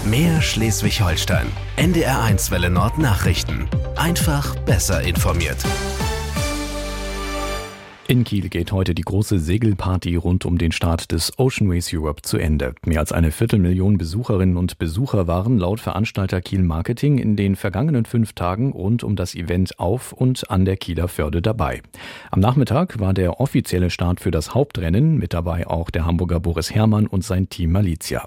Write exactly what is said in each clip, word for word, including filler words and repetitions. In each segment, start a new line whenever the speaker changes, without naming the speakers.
Mehr Schleswig-Holstein. N D R eins Welle Nord Nachrichten. Einfach besser informiert.
In Kiel geht heute die große Segelparty rund um den Start des Ocean Race Europe zu Ende. Mehr als eine Viertelmillion Besucherinnen und Besucher waren laut Veranstalter Kiel Marketing in den vergangenen fünf Tagen rund um das Event auf und an der Kieler Förde dabei. Am Nachmittag war der offizielle Start für das Hauptrennen, mit dabei auch der Hamburger Boris Herrmann und sein Team Malizia.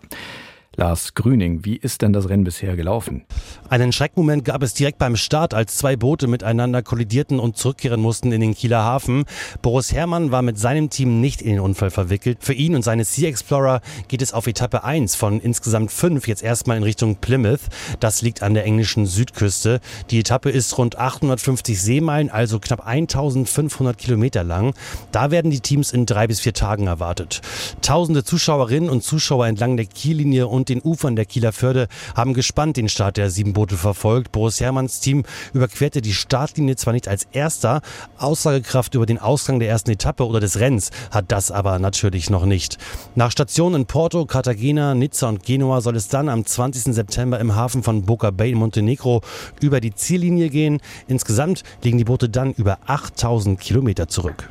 Lars Grüning, wie ist denn das Rennen bisher gelaufen?
Einen Schreckmoment gab es direkt beim Start, als zwei Boote miteinander kollidierten und zurückkehren mussten in den Kieler Hafen. Boris Herrmann war mit seinem Team nicht in den Unfall verwickelt. Für ihn und seine Sea Explorer geht es auf Etappe eins von insgesamt fünf jetzt erstmal in Richtung Plymouth. Das liegt an der englischen Südküste. Die Etappe ist rund achthundertfünfzig Seemeilen, also knapp eintausendfünfhundert Kilometer lang. Da werden die Teams in drei bis vier Tagen erwartet. Tausende Zuschauerinnen und Zuschauer entlang der Kiellinie und den Ufern der Kieler Förde haben gespannt den Start der sieben Boote verfolgt. Boris Herrmanns Team überquerte die Startlinie zwar nicht als erster, Aussagekraft über den Ausgang der ersten Etappe oder des Rennens hat das aber natürlich noch nicht. Nach Stationen in Porto, Cartagena, Nizza und Genua soll es dann am zwanzigsten September im Hafen von Boca Bay in Montenegro über die Ziellinie gehen. Insgesamt liegen die Boote dann über achttausend Kilometer zurück.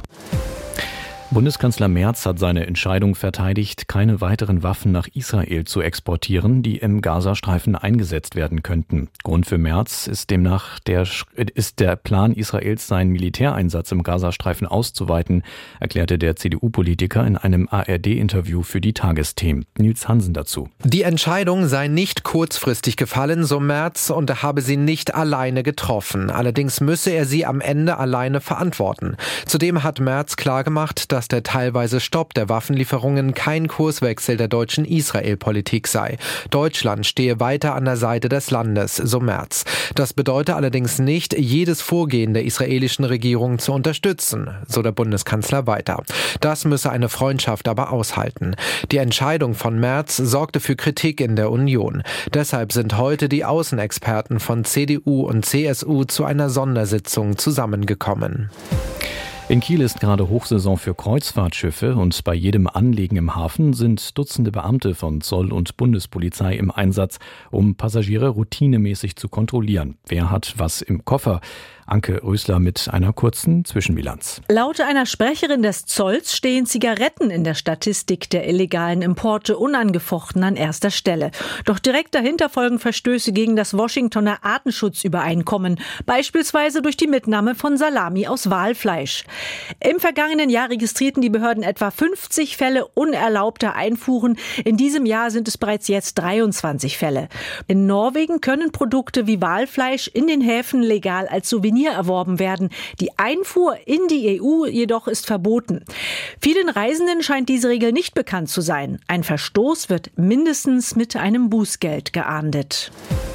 Bundeskanzler Merz hat seine Entscheidung verteidigt, keine weiteren Waffen nach Israel zu exportieren, die im Gazastreifen eingesetzt werden könnten. Grund für Merz ist demnach der, ist der Plan Israels, seinen Militäreinsatz im Gazastreifen auszuweiten, erklärte der C D U-Politiker in einem A R D-Interview für die Tagesthemen. Nils Hansen dazu.
Die Entscheidung sei nicht kurzfristig gefallen, so Merz, und er habe sie nicht alleine getroffen. Allerdings müsse er sie am Ende alleine verantworten. Zudem hat Merz klargemacht, dass dass der teilweise Stopp der Waffenlieferungen kein Kurswechsel der deutschen Israel-Politik sei. Deutschland stehe weiter an der Seite des Landes, so Merz. Das bedeute allerdings nicht, jedes Vorgehen der israelischen Regierung zu unterstützen, so der Bundeskanzler weiter. Das müsse eine Freundschaft aber aushalten. Die Entscheidung von Merz sorgte für Kritik in der Union. Deshalb sind heute die Außenexperten von C D U und C S U zu einer Sondersitzung zusammengekommen.
In Kiel ist gerade Hochsaison für Kreuzfahrtschiffe und bei jedem Anlegen im Hafen sind Dutzende Beamte von Zoll und Bundespolizei im Einsatz, um Passagiere routinemäßig zu kontrollieren. Wer hat was im Koffer? Anke Rösler mit einer kurzen Zwischenbilanz.
Laut einer Sprecherin des Zolls stehen Zigaretten in der Statistik der illegalen Importe unangefochten an erster Stelle. Doch direkt dahinter folgen Verstöße gegen das Washingtoner Artenschutzübereinkommen, beispielsweise durch die Mitnahme von Salami aus Walfleisch. Im vergangenen Jahr registrierten die Behörden etwa fünfzig Fälle unerlaubter Einfuhren. In diesem Jahr sind es bereits jetzt dreiundzwanzig Fälle. In Norwegen können Produkte wie Walfleisch in den Häfen legal als Souvenir erworben werden. Die Einfuhr in die E U jedoch ist verboten. Vielen Reisenden scheint diese Regel nicht bekannt zu sein. Ein Verstoß wird mindestens mit einem Bußgeld geahndet.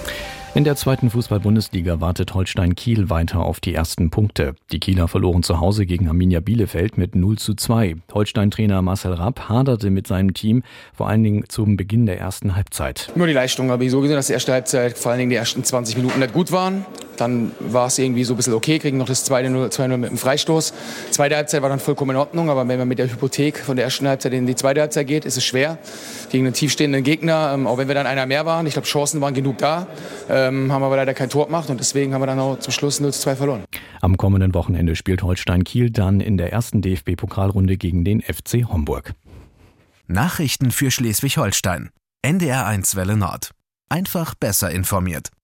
In der zweiten Fußball-Bundesliga wartet Holstein Kiel weiter auf die ersten Punkte. Die Kieler verloren zu Hause gegen Arminia Bielefeld mit null zu zwei. Holstein-Trainer Marcel Rapp haderte mit seinem Team, vor allen Dingen zum Beginn der ersten Halbzeit.
Nur die Leistung habe ich so gesehen, dass die erste Halbzeit, vor allen Dingen die ersten zwanzig Minuten nicht gut waren. Dann war es irgendwie so ein bisschen okay, kriegen noch das zwei null mit dem Freistoß. Zweite Halbzeit war dann vollkommen in Ordnung, aber wenn man mit der Hypothek von der ersten Halbzeit in die zweite Halbzeit geht, ist es schwer. Gegen einen tiefstehenden Gegner, ähm, auch wenn wir dann einer mehr waren, ich glaube Chancen waren genug da, ähm, haben aber leider kein Tor gemacht und deswegen haben wir dann auch zum Schluss null zu zwei verloren.
Am kommenden Wochenende spielt Holstein Kiel dann in der ersten D F B-Pokalrunde gegen den F C Homburg.
Nachrichten für Schleswig-Holstein. N D R eins Welle Nord. Einfach besser informiert.